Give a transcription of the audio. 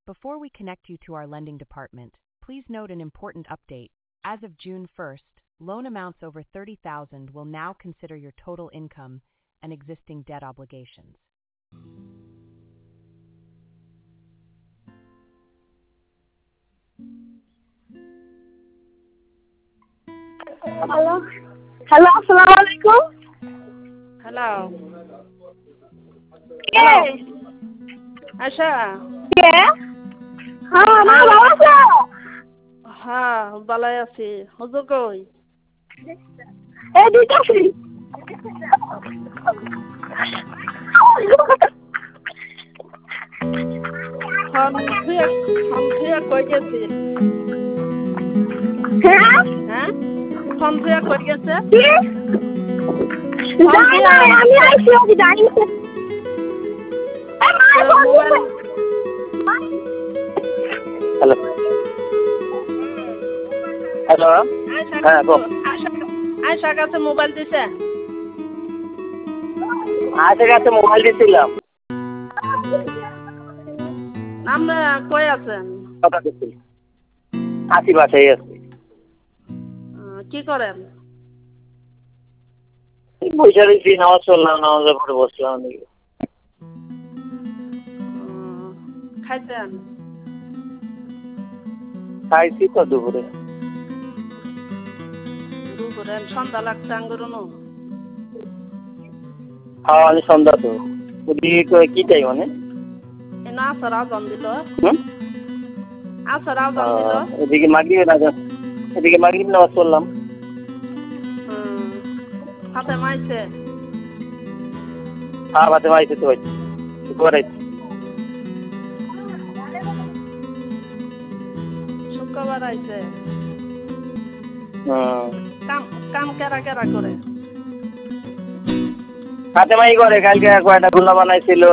Before we connect you to our lending department, please note an important update. As of June 1st, loan amounts over $30,000 will now consider your total income and existing debt obligations. Hello. Hello, assalamu alaikum. Hello. Yes. Asha. Yeah. মা ভালো আছো? হ্যাঁ ভালোই আছি। হুজুর কই? এই দিতেছি। ফোন থুয়া কই গেছে? হ্যাঁ? ফোন থুয়া কই গেছে? আমি আইছি ওকে জানি। মোবাইল হ্যালো হ্যালো হ্যাঁ বল। আয়শার কাছে মোবাইল দিছে? আজের কাছে মোবাইল দিয়েছিলাম। আপনি কই আছেন? কথা দিচ্ছি আশি বাসায় আছি। কি করেন? বসে রয়েছি, নামাজ চললাম, নামাজের পরে বসলাম। খাইছেন? খাইছি তো দুপুরে। দুপুরে সন্ধ্যা লাগছে আঙ্গুরনো? হ্যাঁ আমি সন্ধ্যা তো কি চাই মানে না আসর আজান দিল। আসর আজান দিল। এদিকে মাগরিব নামাজ পড়লাম। হাতে মাইছে? হ্যাঁ হাতে মাইছে তো করাইছি। শুক্রবার আইছে। হুম কাম কেরা কেরা করে? হাতে মাই করে কালকে কয়টা গোলা বানাইছিল।